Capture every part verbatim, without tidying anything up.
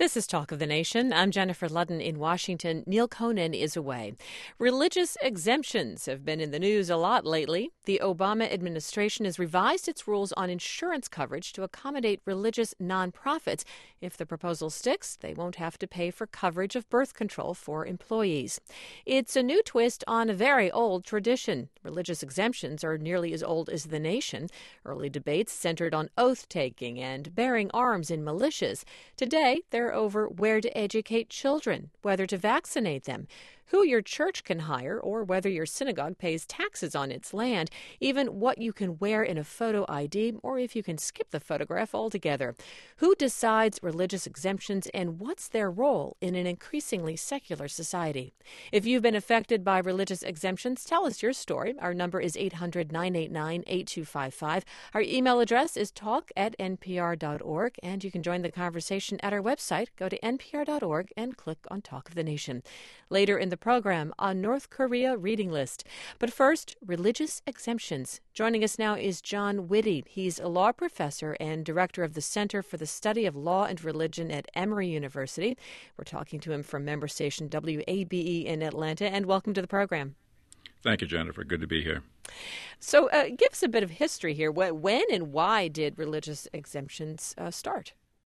This is Talk of the Nation. I'm Jennifer Ludden in Washington. Neil Conan is away. Religious exemptions have been in the news a lot lately. The Obama administration has revised its rules on insurance coverage to accommodate religious nonprofits. If the proposal sticks, they won't have to pay for coverage of birth control for employees. It's a new twist on a very old tradition. Religious exemptions are nearly as old as the nation. Early debates centered on oath-taking and bearing arms in militias. Today, they're over where to educate children, whether to vaccinate them, who your church can hire, or whether your synagogue pays taxes on its land, even what you can wear in a photo I D, or if you can skip the photograph altogether. Who decides religious exemptions, and what's their role in an increasingly secular society? If you've been affected by religious exemptions, tell us your story. Our number is eight hundred, nine eight nine, eight two five five. Our email address is talk at n p r dot org, and you can join the conversation at our website. Go to n p r dot org and click on Talk of the Nation. Later in the program, a North Korea reading list. But first, religious exemptions. Joining us now is John Witte. He's a law professor and director of the Center for the Study of Law and Religion at Emory University. We're talking to him from member station W A B E in Atlanta, and welcome to the program. Thank you, Jennifer. Good to be here. So uh, give us a bit of history here. When and why did religious exemptions uh, start?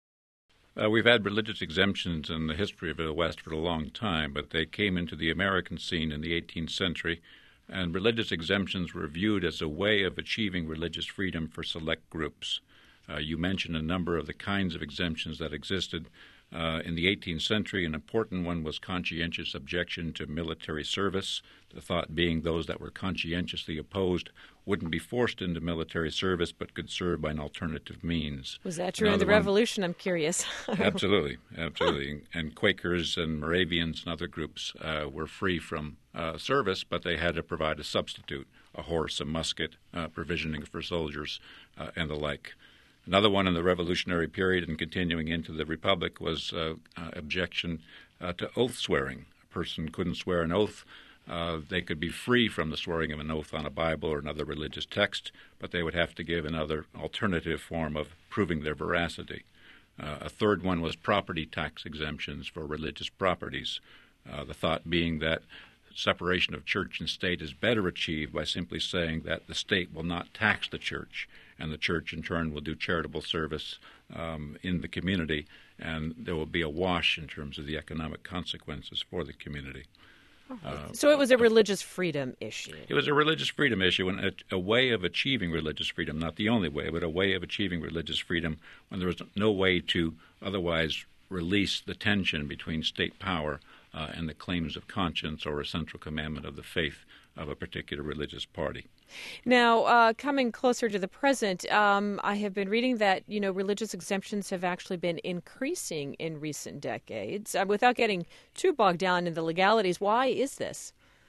Uh, we've had religious exemptions in the history of the West for a long time, but they came into the American scene in the eighteenth century, and religious exemptions were viewed as a way of achieving religious freedom for select groups. Uh, you mentioned a number of the kinds of exemptions that existed. Uh, in the eighteenth century, an important one was conscientious objection to military service, the thought being those that were conscientiously opposed wouldn't be forced into military service but could serve by an alternative means. Was that true Another in the one, Revolution? I'm curious. Absolutely, absolutely. And Quakers and Moravians and other groups uh, were free from uh, service, but they had to provide a substitute, a horse, a musket, uh, provisioning for soldiers, uh, and the like. Another one in the Revolutionary period and continuing into the Republic was uh, uh, objection uh, to oath swearing. A person couldn't swear an oath. Uh, they could be free from the swearing of an oath on a Bible or another religious text, but they would have to give another alternative form of proving their veracity. Uh, a third one was property tax exemptions for religious properties, uh, the thought being that separation of church and state is better achieved by simply saying that the state will not tax the church, and the church in turn will do charitable service um, in the community, and there will be a wash in terms of the economic consequences for the community. Uh, so it was a religious freedom issue. It was a religious freedom issue and a, a way of achieving religious freedom, not the only way, but a way of achieving religious freedom when there was no way to otherwise release the tension between state power uh, and the claims of conscience or a central commandment of the faith of a particular religious party. Now, uh, coming closer to the present, um, I have been reading that, you know, religious exemptions have actually been increasing in recent decades. Uh, without getting too bogged down in the legalities, why is this?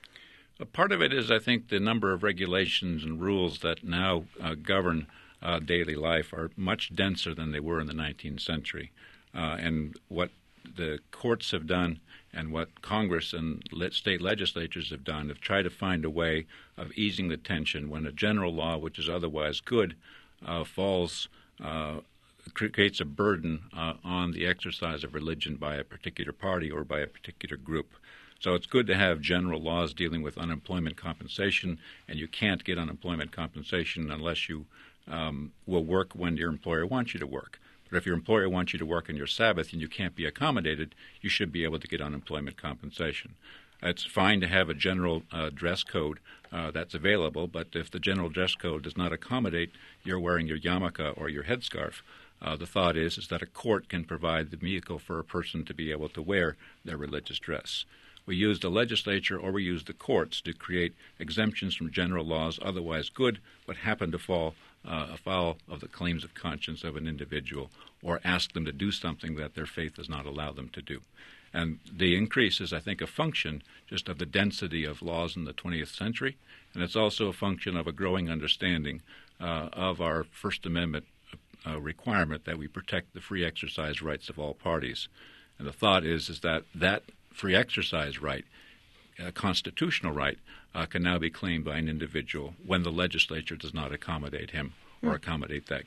A part of it is, I think, the number of regulations and rules that now uh, govern uh, daily life are much denser than they were in the nineteenth century. Uh, and what the courts have done and what Congress and state legislatures have done have tried to find a way of easing the tension when a general law, which is otherwise good, uh, falls, uh, creates a burden uh, on the exercise of religion by a particular party or by a particular group. So it's good to have general laws dealing with unemployment compensation, and you can't get unemployment compensation unless you um, will work when your employer wants you to work. But if your employer wants you to work on your Sabbath and you can't be accommodated, you should be able to get unemployment compensation. It's fine to have a general uh, dress code uh, that's available, but if the general dress code does not accommodate your wearing your yarmulke or your headscarf, uh, the thought is, is that a court can provide the vehicle for a person to be able to wear their religious dress. We use the legislature or we use the courts to create exemptions from general laws otherwise good, but happen to fall uh, afoul of the claims of conscience of an individual or ask them to do something that their faith does not allow them to do. And the increase is, I think, a function just of the density of laws in the twentieth century, and it's also a function of a growing understanding uh, of our First Amendment uh, requirement that we protect the free exercise rights of all parties. And the thought is, is that that free exercise right, a constitutional right, uh, can now be claimed by an individual when the legislature does not accommodate him or accommodate that group.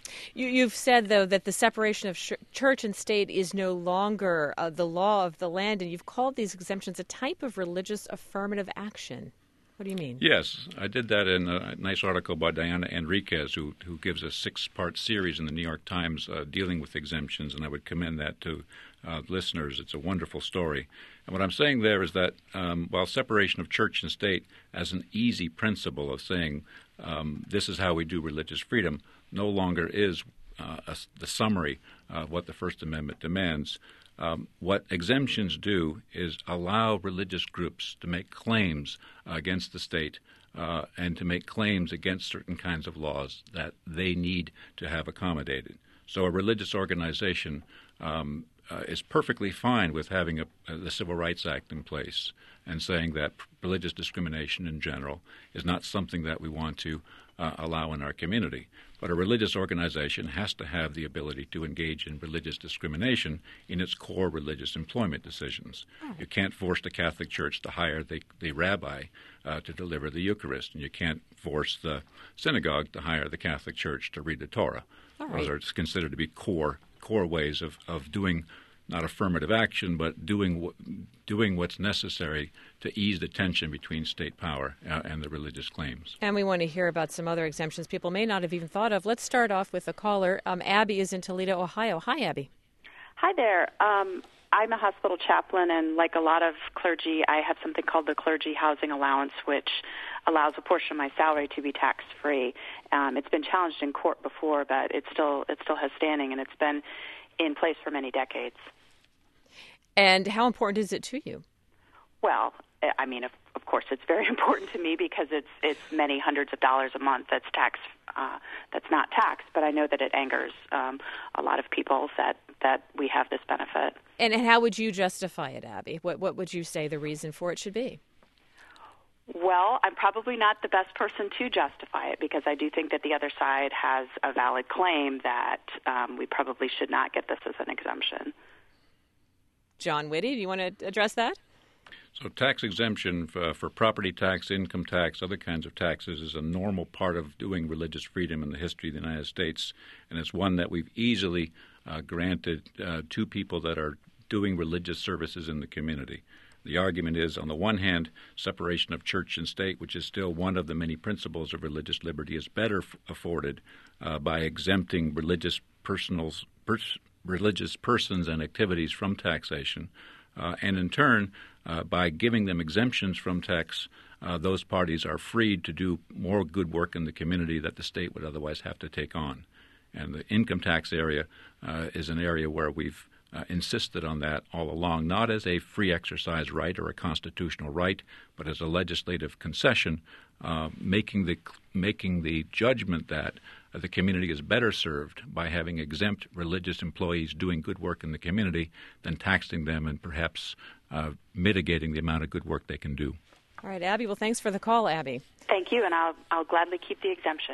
You, you've said, though, that the separation of sh- church and state is no longer uh, the law of the land, and you've called these exemptions a type of religious affirmative action. What do you mean? Yes, I did that in a nice article by Diana Enriquez, who, who gives a six-part series in the New York Times uh, dealing with exemptions, and I would commend that to uh, listeners. It's a wonderful story. And what I'm saying there is that um, while separation of church and state as an easy principle of saying um, this is how we do religious freedom no longer is uh, a, the summary of what the First Amendment demands. Um, what exemptions do is allow religious groups to make claims uh, against the state uh, and to make claims against certain kinds of laws that they need to have accommodated. So a religious organization um, uh, is perfectly fine with having a, a, the Civil Rights Act in place and saying that religious discrimination in general is not something that we want to uh, allow in our community. But a religious organization has to have the ability to engage in religious discrimination in its core religious employment decisions. Oh. You can't force the Catholic Church to hire the, the rabbi uh, to deliver the Eucharist, and you can't force the synagogue to hire the Catholic Church to read the Torah. All right. Those are considered to be core core ways of, of doing not affirmative action, but doing doing what's necessary to ease the tension between state power uh, and the religious claims. And we want to hear about some other exemptions people may not have even thought of. Let's start off with a caller. Um, Abby is in Toledo, Ohio. Hi, Abby. Hi there. Um, I'm a hospital chaplain, and like a lot of clergy, I have something called the Clergy Housing Allowance, which allows a portion of my salary to be tax-free. Um, it's been challenged in court before, but it still it still has standing, and it's been in place for many decades. And how important is it to you? Well, I mean, of, of course, it's very important to me because it's it's many hundreds of dollars a month that's tax uh, that's not taxed. But I know that it angers um, a lot of people that, that we have this benefit. And, and how would you justify it, Abby? What what would you say the reason for it should be? Well, I'm probably not the best person to justify it because I do think that the other side has a valid claim that um, we probably should not get this as an exemption. John Witte, do you want to address that? So tax exemption for, for property tax, income tax, other kinds of taxes is a normal part of doing religious freedom in the history of the United States, and it's one that we've easily uh, granted uh, to people that are doing religious services in the community. The argument is, on the one hand, separation of church and state, which is still one of the many principles of religious liberty, is better f- afforded uh, by exempting religious personals, pers- religious persons and activities from taxation, uh, and in turn, uh, by giving them exemptions from tax, uh, those parties are freed to do more good work in the community that the state would otherwise have to take on. And the income tax area uh, is an area where we've Uh, insisted on that all along, not as a free exercise right or a constitutional right, but as a legislative concession, uh, making the making the judgment that uh, the community is better served by having exempt religious employees doing good work in the community than taxing them and perhaps uh, mitigating the amount of good work they can do. All right, Abby. Well, thanks for the call, Abby. Thank you, and I'll I'll gladly keep the exemption.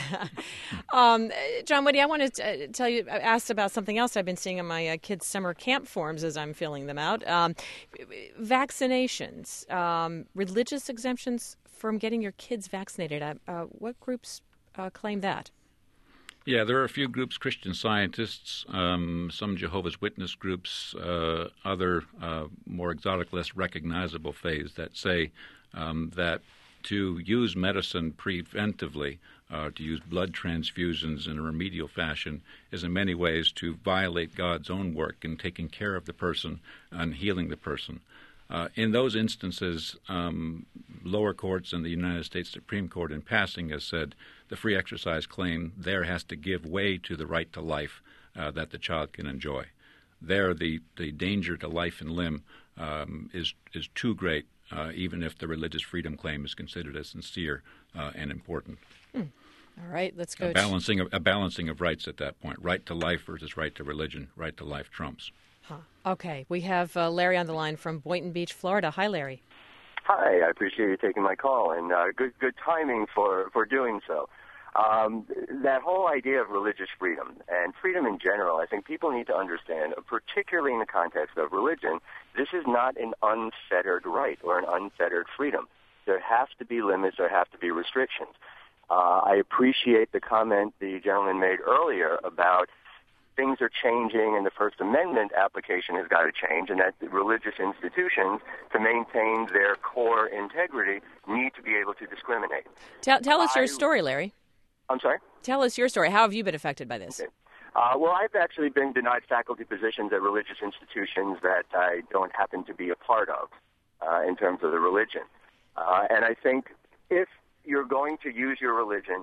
um, John Witte, I want to uh, tell you, I asked about something else I've been seeing on my uh, kids' summer camp forms as I'm filling them out. Um, vaccinations, um, religious exemptions from getting your kids vaccinated. Uh, uh, what groups uh, claim that? Yeah, there are a few groups, Christian Scientists, um, some Jehovah's Witness groups, uh, other uh, more exotic, less recognizable faiths that say um, that to use medicine preventively, uh, to use blood transfusions in a remedial fashion, is in many ways to violate God's own work in taking care of the person and healing the person. Uh, in those instances, um, lower courts and the United States Supreme Court in passing has said the free exercise claim there has to give way to the right to life uh, that the child can enjoy. There, the, the danger to life and limb um, is is too great, uh, even if the religious freedom claim is considered as sincere uh, and important. Hmm. All right, let's go. A balancing, of, a balancing of rights at that point. Right to life versus right to religion. Right to life trumps. Huh. Okay, we have uh, Larry on the line from Boynton Beach, Florida. Hi, Larry. Hi, I appreciate you taking my call, and uh, good good timing for, for doing so. Um, that whole idea of religious freedom and freedom in general, I think people need to understand, particularly in the context of religion, this is not an unfettered right or an unfettered freedom. There have to be limits, there have to be restrictions. Uh, I appreciate the comment the gentleman made earlier about things are changing and the First Amendment application has got to change, and that the religious institutions, to maintain their core integrity, need to be able to discriminate. Tell, tell us I, your story, Larry. I'm sorry? Tell us your story. How have you been affected by this? Okay. Uh, well, I've actually been denied faculty positions at religious institutions that I don't happen to be a part of uh, in terms of the religion. Uh, and I think if you're going to use your religion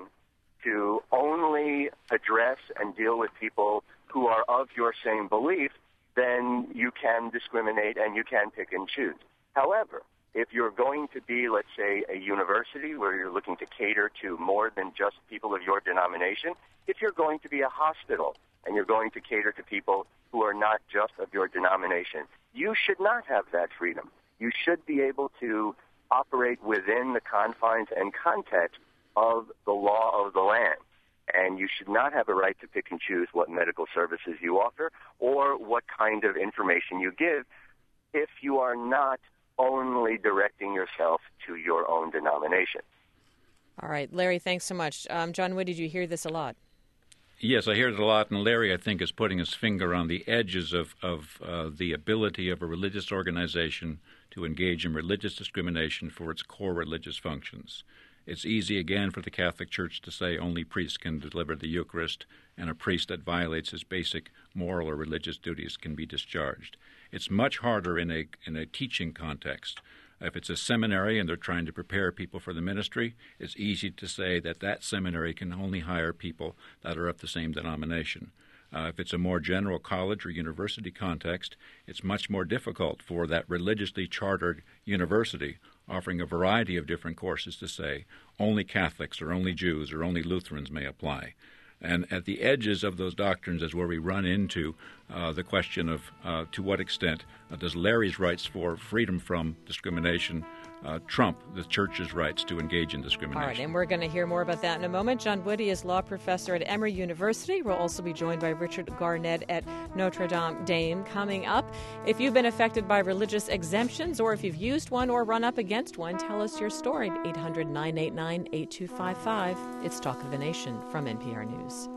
to only address and deal with people who are of your same belief, then you can discriminate and you can pick and choose. However, if you're going to be, let's say, a university where you're looking to cater to more than just people of your denomination, if you're going to be a hospital and you're going to cater to people who are not just of your denomination, you should not have that freedom. You should be able to operate within the confines and context of the law of the land. And you should not have a right to pick and choose what medical services you offer or what kind of information you give if you are not only directing yourself to your own denomination. All right. Larry, thanks so much. Um, John Wood, did you hear this a lot? Yes, I hear it a lot, and Larry, I think, is putting his finger on the edges of, of uh, the ability of a religious organization to engage in religious discrimination for its core religious functions. It's easy, again, for the Catholic Church to say only priests can deliver the Eucharist, and a priest that violates his basic moral or religious duties can be discharged. It's much harder in a in a teaching context. If it's a seminary and they're trying to prepare people for the ministry, it's easy to say that that seminary can only hire people that are of the same denomination. Uh, if it's a more general college or university context, it's much more difficult for that religiously chartered university offering a variety of different courses to say only Catholics or only Jews or only Lutherans may apply. And at the edges of those doctrines is where we run into uh, the question of uh, to what extent uh, does Larry's rights for freedom from discrimination uh, trump the Church's rights to engage in discrimination. All right, and we're going to hear more about that in a moment. John Woody is law professor at Emory University. We'll also be joined by Richard Garnett at Notre Dame coming up. If you've been affected by religious exemptions or if you've used one or run up against one, tell us your story. eight hundred, nine eight nine, eight two five five. It's Talk of the Nation from N P R News.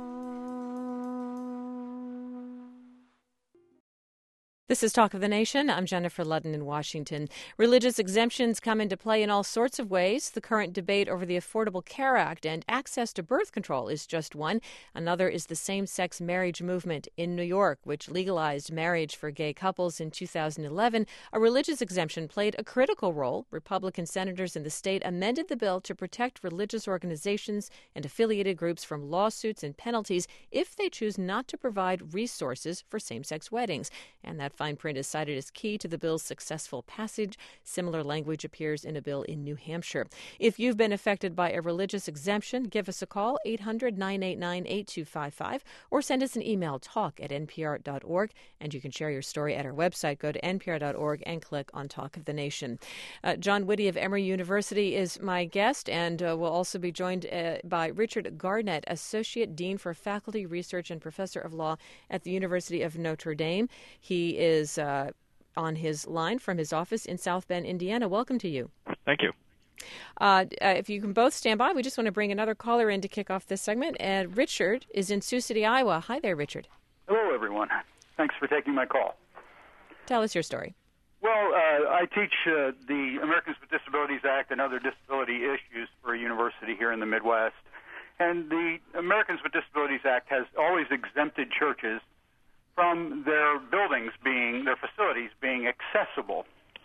This is Talk of the Nation. I'm Jennifer Ludden in Washington. Religious exemptions come into play in all sorts of ways. The current debate over the Affordable Care Act and access to birth control is just one. Another is the same-sex marriage movement in New York, which legalized marriage for gay couples in two thousand eleven. A religious exemption played a critical role. Republican senators in the state amended the bill to protect religious organizations and affiliated groups from lawsuits and penalties if they choose not to provide resources for same-sex weddings. And that fine print is cited as key to the bill's successful passage. Similar language appears in a bill in New Hampshire. If you've been affected by a religious exemption, give us a call, eight hundred, nine eight nine, eight two five five, or send us an email, talk at n p r dot org, and you can share your story at our website. Go to n p r dot org and click on Talk of the Nation. Uh, John Woody of Emory University is my guest, and uh, we'll also be joined uh, by Richard Garnett, Associate Dean for Faculty Research and Professor of Law at the University of Notre Dame. He is is uh, on his line from his office in South Bend, Indiana. Welcome to you. Thank you. Uh, uh, if you can both stand by, we just want to bring another caller in to kick off this segment. And Richard is in Sioux City, Iowa. Hi there, Richard. Hello, everyone. Thanks for taking my call. Tell us your story. Well, uh, I teach uh, the Americans with Disabilities Act and other disability issues for a university here in the Midwest. And the Americans with Disabilities Act has always exempted churches from their buildings being, their facilities being accessible.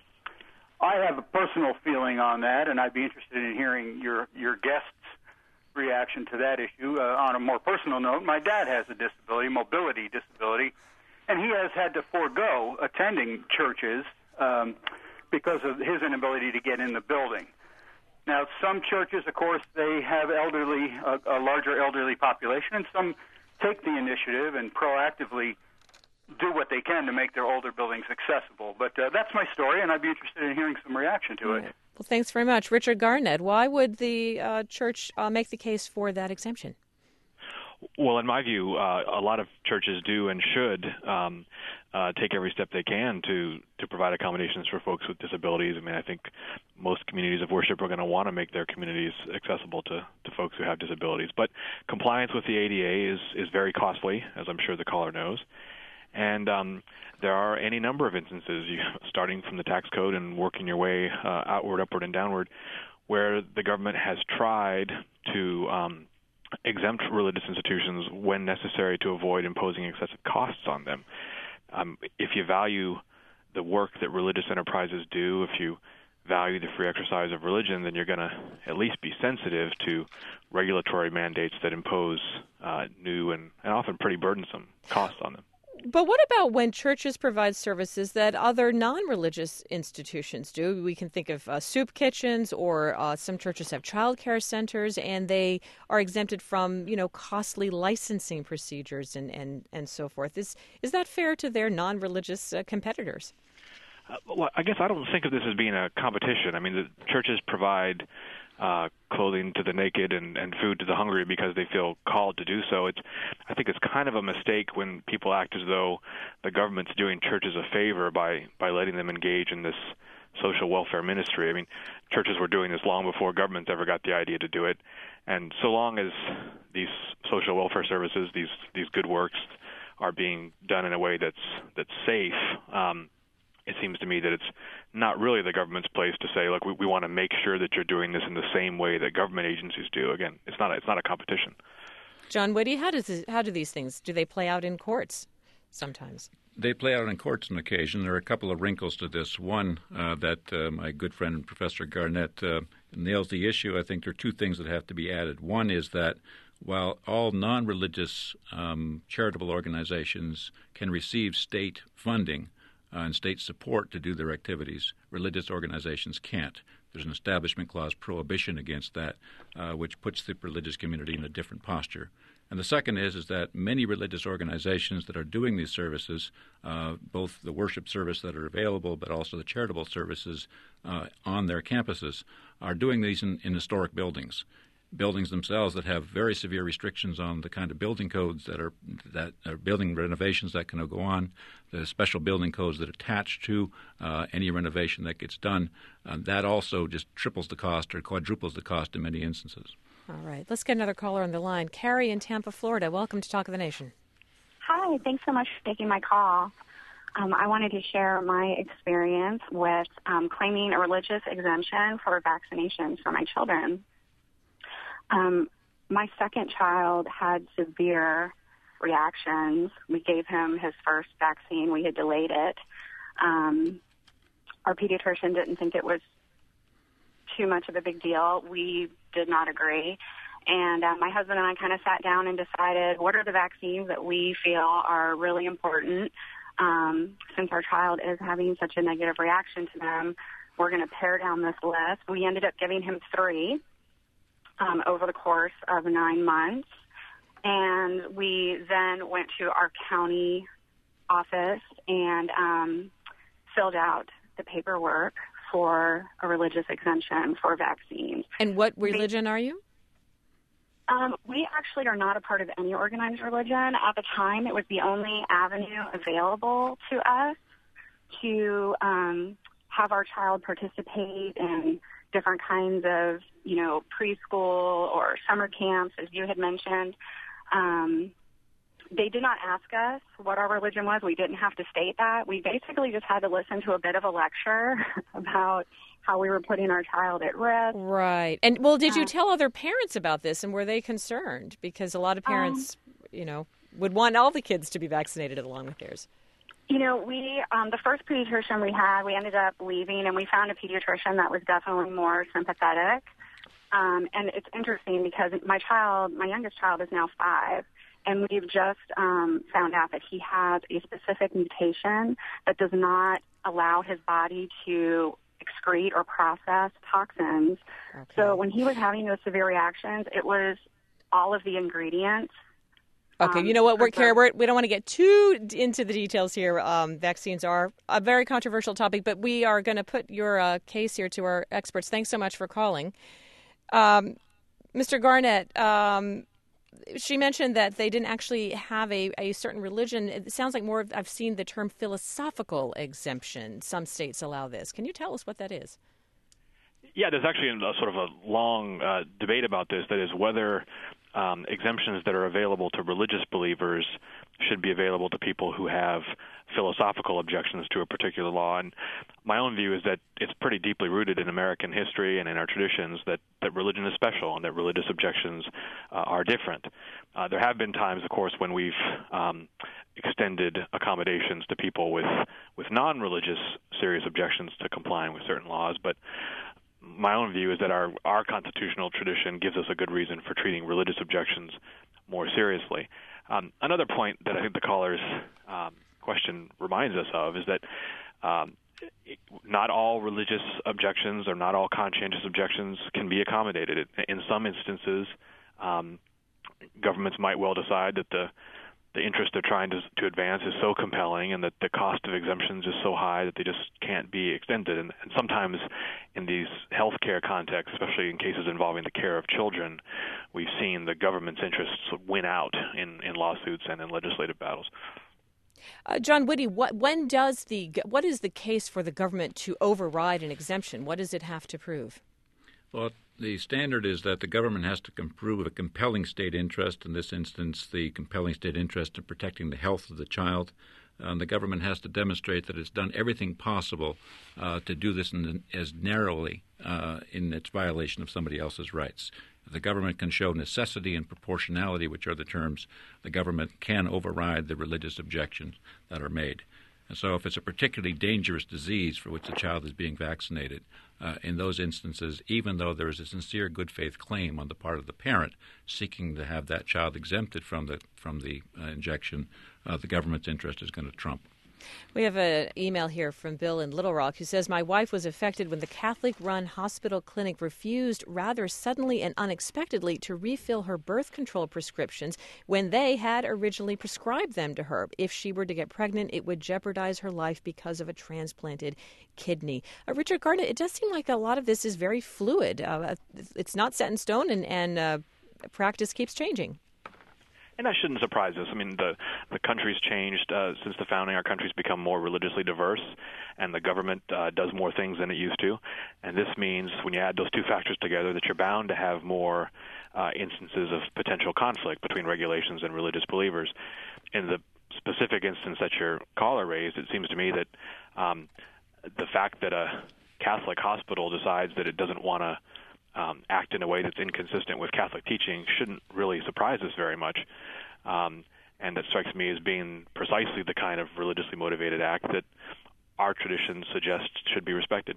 I have a personal feeling on that, and I'd be interested in hearing your, your guest's reaction to that issue. Uh, on a more personal note, my dad has a disability, mobility disability, and he has had to forego attending churches um, because of his inability to get in the building. Now, some churches, of course, they have elderly, a, a larger elderly population, and some take the initiative and proactively do what they can to make their older buildings accessible. But uh, that's my story, and I'd be interested in hearing some reaction to it. Well, thanks very much. Richard Garnett, why would the uh, church uh, make the case for that exemption? Well, in my view, uh, a lot of churches do and should um, uh, take every step they can to, to provide accommodations for folks with disabilities. I mean, I think most communities of worship are going to want to make their communities accessible to, to folks who have disabilities. But compliance with the A D A is, is very costly, as I'm sure the caller knows. And um, there are any number of instances, you, starting from the tax code and working your way uh, outward, upward, and downward, where the government has tried to um, exempt religious institutions when necessary to avoid imposing excessive costs on them. Um, if you value the work that religious enterprises do, if you value the free exercise of religion, then you're going to at least be sensitive to regulatory mandates that impose uh, new and, and often pretty burdensome costs on them. But what about when churches provide services that other non-religious institutions do? We can think of uh, soup kitchens, or uh, some churches have child care centers, and they are exempted from, you know, costly licensing procedures and, and, and so forth. Is is that fair to their non-religious uh, competitors? Uh, well, I guess I don't think of this as being a competition. I mean, the churches provide uh, clothing to the naked and, and food to the hungry because they feel called to do so. It's, I think it's kind of a mistake when people act as though the government's doing churches a favor by, by letting them engage in this social welfare ministry. I mean, churches were doing this long before governments ever got the idea to do it. And so long as these social welfare services, these these good works, are being done in a way that's that's safe, um, it seems to me that it's not really the government's place to say, look, we, we want to make sure that you're doing this in the same way that government agencies do. Again, it's not a, it's not a competition. John Witte, how does this, how do these things, do they play out in courts sometimes? They play out in courts on occasion. There are a couple of wrinkles to this. One, uh, that uh, my good friend Professor Garnett uh, nails the issue. I think there are two things that have to be added. One is that while all non-religious um, charitable organizations can receive state funding Uh, and state support to do their activities, religious organizations can't. There's an establishment clause prohibition against that, uh, which puts the religious community in a different posture. And the second is is that many religious organizations that are doing these services, uh, both the worship service that are available, but also the charitable services uh, on their campuses, are doing these in, in historic buildings. Buildings themselves that have very severe restrictions on the kind of building codes that are that are building renovations that can go on, the special building codes that attach to uh, any renovation that gets done. Uh, that also just triples the cost or quadruples the cost in many instances. All right. Let's get another caller on the line. Carrie in Tampa, Florida. Welcome to Talk of the Nation. Hi. Thanks so much for taking my call. Um, I wanted to share my experience with um, claiming a religious exemption for vaccinations for my children. Um, my second child had severe reactions. We gave him his first vaccine. We had delayed it. Um, our pediatrician didn't think it was too much of a big deal. We did not agree. And uh, my husband and I kind of sat down and decided what are the vaccines that we feel are really important. Um, since our child is having such a negative reaction to them, we're going to pare down this list. We ended up giving him three. Um, over the course of nine months. And we then went to our county office and um, filled out the paperwork for a religious exemption for vaccines. And what religion are you? Um, we actually are not a part of any organized religion. At the time, it was the only avenue available to us to um, have our child participate in different kinds of, you know, preschool or summer camps, as you had mentioned. Um, they did not ask us what our religion was. We didn't have to state that. We basically just had to listen to a bit of a lecture about how we were putting our child at risk. Right. And, well, did you Uh, tell other parents about this, and were they concerned? Because a lot of parents, um, you know, would want all the kids to be vaccinated along with theirs. You know, we, um, the first pediatrician we had, we ended up leaving, and we found a pediatrician that was definitely more sympathetic. Um, and it's interesting because my child, my youngest child is now five, and we've just um, found out that he has a specific mutation that does not allow his body to excrete or process toxins. Okay. So when he was having those severe reactions, it was all of the ingredients. Okay, Um, you know what, we're, for Carrie, the- we're, we don't want to get too d- into the details here. Um, vaccines are a very controversial topic, but we are going to put your uh, case here to our experts. Thanks so much for calling. Um, Mister Garnett, um, she mentioned that they didn't actually have a, a certain religion. It sounds like more of, I've seen the term philosophical exemption. Some states allow this. Can you tell us what that is? Yeah, there's actually a sort of a long uh, debate about this. That is whether um, exemptions that are available to religious believers should be available to people who have philosophical objections to a particular law. And my own view is that it's pretty deeply rooted in American history and in our traditions that, that religion is special and that religious objections uh, are different. Uh, there have been times, of course, when we've um, extended accommodations to people with, with non-religious serious objections to complying with certain laws, but my own view is that our, our constitutional tradition gives us a good reason for treating religious objections more seriously. Um, another point that I think the caller's um, question reminds us of is that um, not all religious objections or not all conscientious objections can be accommodated. In some instances, um, governments might well decide that the the interest they're trying to, to advance is so compelling and that the cost of exemptions is so high that they just can't be extended. And, and sometimes in these healthcare contexts, especially in cases involving the care of children, we've seen the government's interests win out in, in lawsuits and in legislative battles. Uh, John Witte, what when does the what is the case for the government to override an exemption? What does it have to prove? Well, the standard is that the government has to prove a compelling state interest, in this instance, the compelling state interest in protecting the health of the child. And the government has to demonstrate that it's done everything possible uh, to do this in, as narrowly uh, in its violation of somebody else's rights. If the government can show necessity and proportionality, which are the terms, the government can override the religious objections that are made. And so if it's a particularly dangerous disease for which the child is being vaccinated, uh, in those instances, even though there is a sincere good faith claim on the part of the parent seeking to have that child exempted from the from the uh, injection, uh, the government's interest is going to trump. We have an email here from Bill in Little Rock who says, my wife was affected when the Catholic-run hospital clinic refused rather suddenly and unexpectedly to refill her birth control prescriptions when they had originally prescribed them to her. If she were to get pregnant, it would jeopardize her life because of a transplanted kidney. Uh, Richard Gardner, it does seem like a lot of this is very fluid. Uh, it's not set in stone, and, and uh, practice keeps changing. And that shouldn't surprise us. I mean, the the country's changed uh, since the founding. Our country's become more religiously diverse, and the government uh, does more things than it used to. And this means, when you add those two factors together, that you're bound to have more uh, instances of potential conflict between regulations and religious believers. In the specific instance that your caller raised, it seems to me that um, the fact that a Catholic hospital decides that it doesn't want to Um, act in a way that's inconsistent with Catholic teaching shouldn't really surprise us very much. Um, and that strikes me as being precisely the kind of religiously motivated act that our traditions suggest should be respected.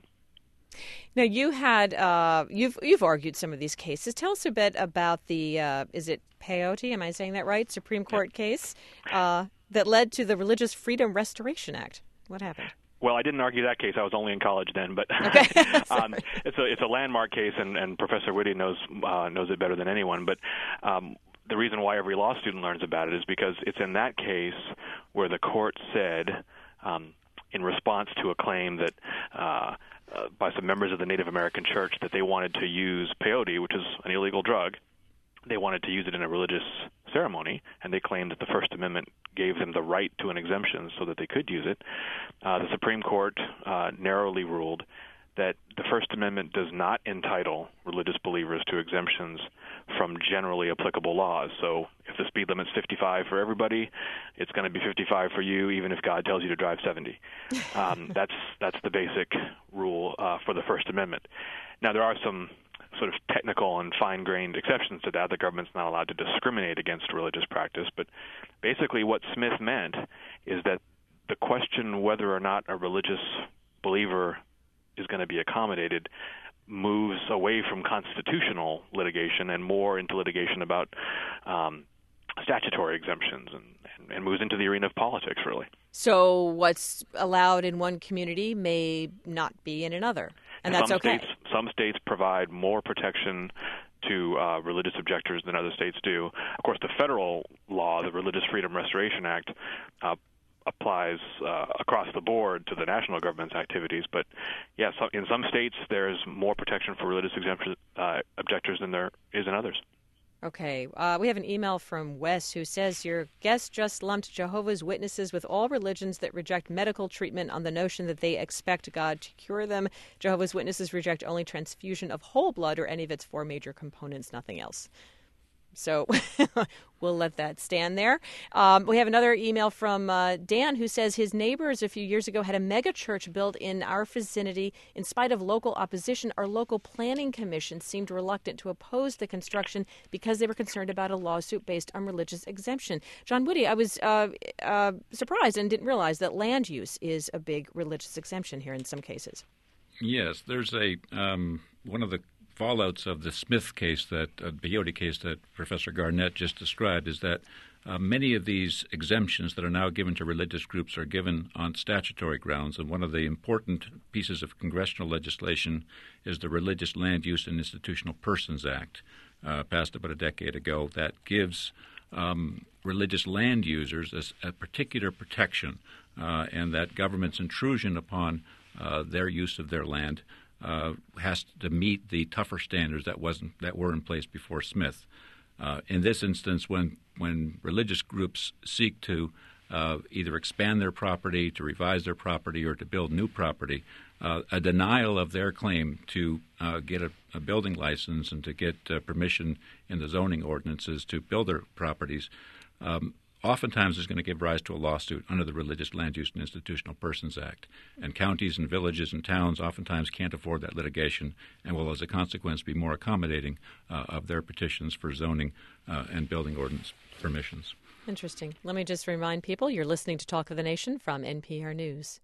Now, you had uh, you've you've argued some of these cases. Tell us a bit about the uh, is it Peyote? Am I saying that right? Supreme Court yeah. case uh, that led to the Religious Freedom Restoration Act. What happened? Well, I didn't argue that case. I was only in college then, but okay. um, it's a it's a landmark case, and, and Professor Witte knows uh, knows it better than anyone. But um, the reason why every law student learns about it is because it's in that case where the court said, um, in response to a claim that uh, uh, by some members of the Native American Church that they wanted to use peyote, which is an illegal drug, they wanted to use it in a religious ceremony, and they claimed that the First Amendment gave them the right to an exemption so that they could use it. Uh, the Supreme Court uh, narrowly ruled that the First Amendment does not entitle religious believers to exemptions from generally applicable laws. So if the speed limit's fifty-five for everybody, it's going to be fifty-five for you, even if God tells you to drive seventy. Um, that's that's the basic rule uh, for the First Amendment. Now, there are some sort of technical and fine-grained exceptions to that. The government's not allowed to discriminate against religious practice. But basically what Smith meant is that the question whether or not a religious believer is going to be accommodated moves away from constitutional litigation and more into litigation about um, statutory exemptions and, and, and moves into the arena of politics, really. So what's allowed in one community may not be in another. And that's some okay. States, some states provide more protection to uh, religious objectors than other states do. Of course, the federal law, the Religious Freedom Restoration Act, uh, applies uh, across the board to the national government's activities. But, yes, yeah, so in some states there's more protection for religious exemption, uh, objectors than there is in others. Okay. Uh, we have an email from Wes who says, your guest just lumped Jehovah's Witnesses with all religions that reject medical treatment on the notion that they expect God to cure them. Jehovah's Witnesses reject only transfusion of whole blood or any of its four major components, nothing else. So we'll let that stand there. Um, we have another email from uh, Dan who says his neighbors a few years ago had a mega church built in our vicinity. In spite of local opposition, our local planning commission seemed reluctant to oppose the construction because they were concerned about a lawsuit based on religious exemption. John Woody, I was uh, uh, surprised and didn't realize that land use is a big religious exemption here in some cases. Yes, there's a um, one of the fallouts of the Smith case, that uh, Peyote case that Professor Garnett just described, is that uh, many of these exemptions that are now given to religious groups are given on statutory grounds. And one of the important pieces of congressional legislation is the Religious Land Use and Institutional Persons Act, uh, passed about a decade ago, that gives um, religious land users a, a particular protection, uh, and that government's intrusion upon uh, their use of their land Uh, has to meet the tougher standards that wasn't that were in place before Smith. Uh, in this instance, when when religious groups seek to uh, either expand their property, to revise their property, or to build new property, uh, a denial of their claim to uh, get a, a building license and to get uh, permission in the zoning ordinances to build their properties um, oftentimes is going to give rise to a lawsuit under the Religious Land Use and Institutional Persons Act. And counties and villages and towns oftentimes can't afford that litigation and will, as a consequence, be more accommodating uh, of their petitions for zoning uh, and building ordinance permissions. Interesting. Let me just remind people you're listening to Talk of the Nation from N P R News.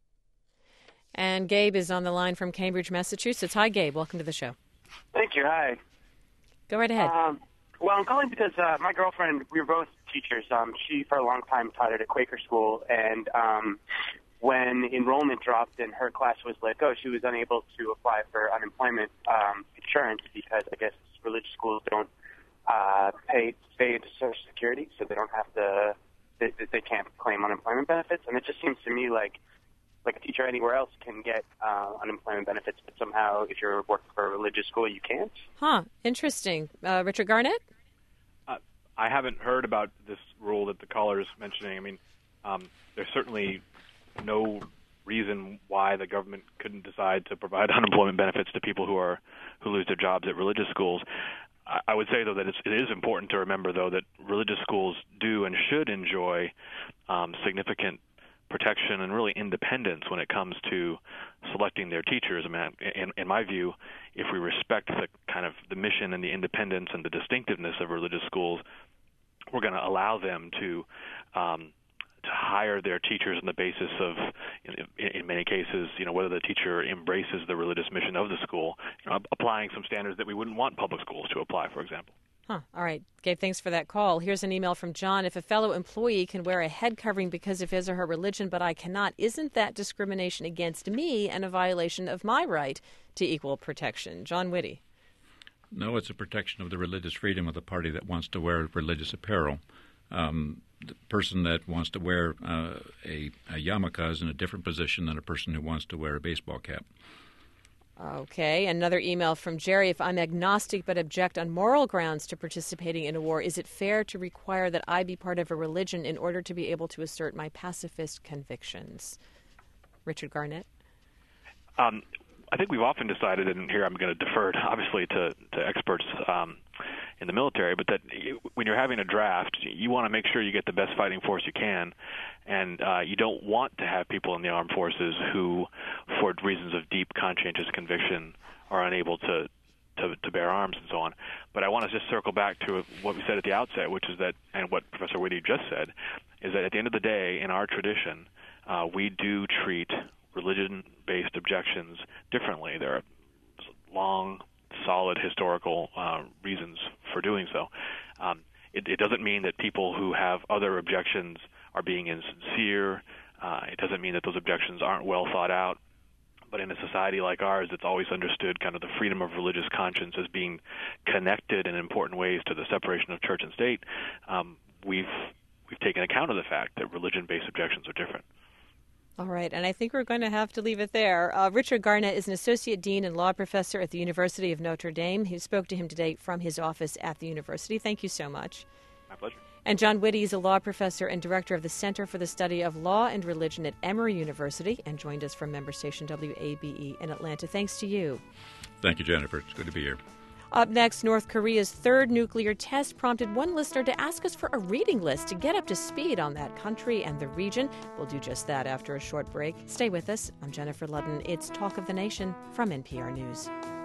And Gabe is on the line from Cambridge, Massachusetts. Hi, Gabe. Welcome to the show. Thank you. Hi. Go right ahead. Um, well, I'm calling because uh, my girlfriend, we were both teachers. Um, she, for a long time, taught at a Quaker school, and um, when enrollment dropped and her class was let go, she was unable to apply for unemployment um, insurance because I guess religious schools don't uh, pay pay into Social Security, so they don't have to, they, they can't claim unemployment benefits. And it just seems to me like like a teacher anywhere else can get uh, unemployment benefits, but somehow if you're working for a religious school, you can't. Huh. Interesting. Uh, Richard Garnett? Uh, I haven't heard about this rule that the caller is mentioning. I mean, um, there's certainly no reason why the government couldn't decide to provide unemployment benefits to people who are who lose their jobs at religious schools. I, I would say, though, that it's, it is important to remember, though, that religious schools do and should enjoy um, significant protection and really independence when it comes to selecting their teachers. I mean, in, in my view, if we respect the kind of the mission and the independence and the distinctiveness of religious schools, we're going to allow them to um, to hire their teachers on the basis of, in, in many cases, you know, whether the teacher embraces the religious mission of the school, you know, applying some standards that we wouldn't want public schools to apply, for example. Huh. All right. Gabe, thanks for that call. Here's an email from John. If a fellow employee can wear a head covering because of his or her religion, but I cannot, isn't that discrimination against me and a violation of my right to equal protection? John Witte. No, it's a protection of the religious freedom of the party that wants to wear religious apparel. Um, the person that wants to wear uh, a, a yarmulke is in a different position than a person who wants to wear a baseball cap. Okay, another email from Jerry. If I'm agnostic but object on moral grounds to participating in a war, is it fair to require that I be part of a religion in order to be able to assert my pacifist convictions? Richard Garnett? Um, I think we've often decided, and here I'm going to defer, obviously, to, to experts um, in the military, but that when you're having a draft, you want to make sure you get the best fighting force you can, and uh, you don't want to have people in the armed forces who, for reasons of deep conscientious conviction, are unable to, to, to bear arms and so on. But I want to just circle back to what we said at the outset, which is that, and what Professor Witte just said, is that at the end of the day, in our tradition, uh, we do treat religion-based objections differently. There are long, solid historical uh, reasons for doing so. Um, it, it doesn't mean that people who have other objections are being insincere. Uh, it doesn't mean that those objections aren't well thought out. But in a society like ours, it's always understood kind of the freedom of religious conscience as being connected in important ways to the separation of church and state. Um, we've we've taken account of the fact that religion-based objections are different. All right, and I think we're going to have to leave it there. Uh, Richard Garnett is an associate dean and law professor at the University of Notre Dame. He spoke to him today from his office at the university. Thank you so much. My pleasure. And John Witte is a law professor and director of the Center for the Study of Law and Religion at Emory University and joined us from member station W A B E in Atlanta. Thanks to you. Thank you, Jennifer. It's good to be here. Up next, North Korea's third nuclear test prompted one listener to ask us for a reading list to get up to speed on that country and the region. We'll do just that after a short break. Stay with us. I'm Jennifer Ludden. It's Talk of the Nation from N P R News.